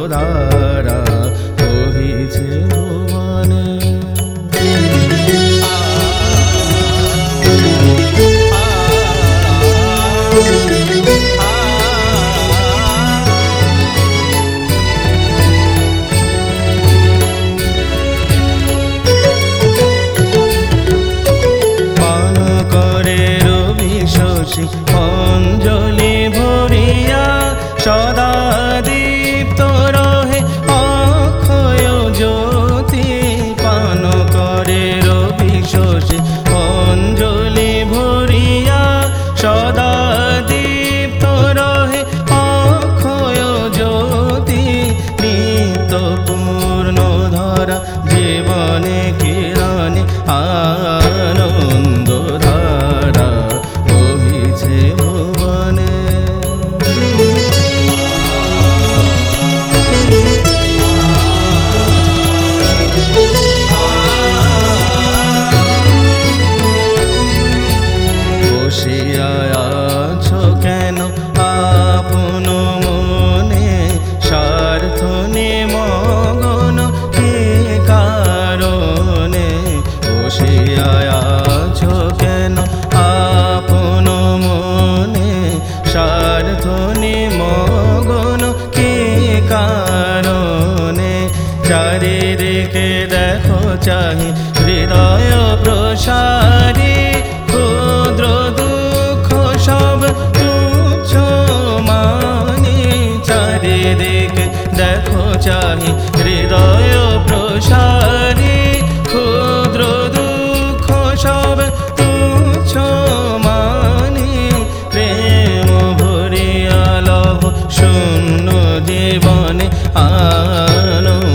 ধারা বহিছে ভুবনে। পান করে রবি শশী অঞ্জলি ভরিয়া, সদা দীপ্ত রহে অক্ষয় জ্যোতি। পান করে রবি শশী অঞ্জলি ভরিয়া, সদা দীপ্ত রহে অক্ষয় জ্যোতি। নিত্য পূর্ণ ধরা জীবনে কিরণে আনন্দ ধারা বহিছে ভুবনে। বসিয়া আছো কেন আপন মনে, স্বার্থ নিমগ্ন কি কারণে? বসিয়া আছো কেন আপন মনে, স্বার্থ নিমগ্ন কি কারণে? চারিদিকে দেখো চাহি হৃদয় প্রসারী, ক্ষুদ্র দুঃখ সব তুচ্ছ মানি। চারিদিকে দেখো চাহি হৃদয় প্রসারী, ক্ষুদ্র দুঃখ সব তুচ্ছ মানি। প্রেম ভরিয়া লভ শূন্য জীবনে আনন্দ